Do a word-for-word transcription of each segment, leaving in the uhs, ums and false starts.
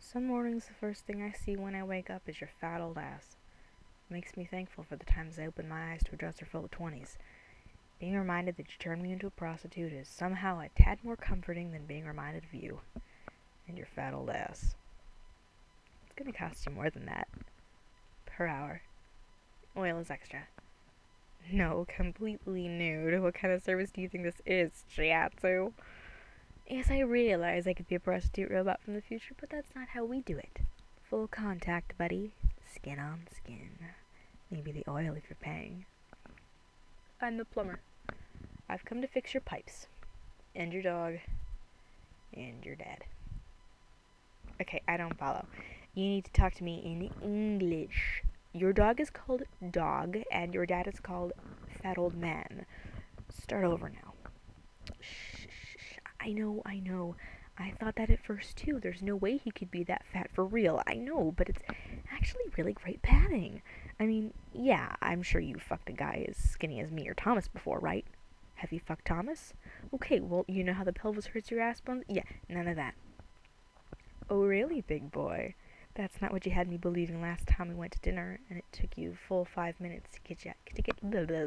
Some mornings the first thing I see when I wake up is your fat old ass. It makes me thankful for the times I opened my eyes to a dresser full of twenties. Being reminded that you turned me into a prostitute is somehow a tad more comforting than being reminded of you and your fat old ass. It's gonna cost you more than that. Per hour. Oil is extra. No, completely nude. What kind of service do you think this is, Shiatsu? Yes, I realize I could be a prostitute robot from the future, but that's not how we do it. Full contact, buddy. Skin on skin. Maybe the oil if you're paying. I'm the plumber. I've come to fix your pipes. And your dog. And your dad. Okay, I don't follow. You need to talk to me in English. Your dog is called Dog, and your dad is called Fat Old Man. Start over now. Shh, shh, shh. I know, I know. I thought that at first, too. There's no way he could be that fat for real. I know, but it's actually really great padding. I mean, yeah, I'm sure you fucked a guy as skinny as me or Thomas before, right? Have you fucked Thomas? Okay, well, you know how the pelvis hurts your ass bones? Yeah, none of that. Oh, really, big boy? That's not what you had me believing last time we went to dinner, and it took you full five minutes to get you, to get, blah, blah,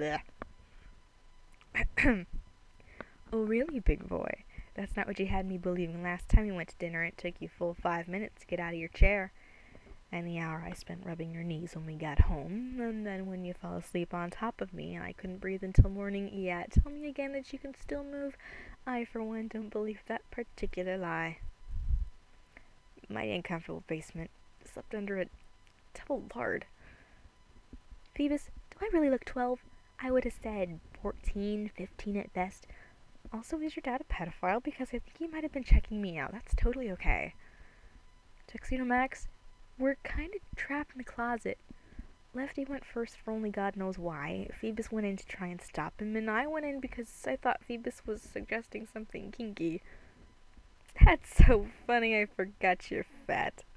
blah. Oh, really, big boy? That's not what you had me believing last time we went to dinner, and it took you full five minutes to get out of your chair. And the hour I spent rubbing your knees when we got home, and then when you fell asleep on top of me, and I couldn't breathe until morning. Yeah, tell me again that you can still move. I, for one, don't believe that particular lie. Mighty uncomfortable basement. Slept under a double lard. Phoebus, do I really look twelve? I would have said fourteen, fifteen at best. Also, is your dad a pedophile? Because I think he might have been checking me out. That's totally okay. Tuxedo Max, we're kind of trapped in the closet. Lefty went first for only God knows why. Phoebus went in to try and stop him, and I went in because I thought Phoebus was suggesting something kinky. That's so funny, I forgot you're fat.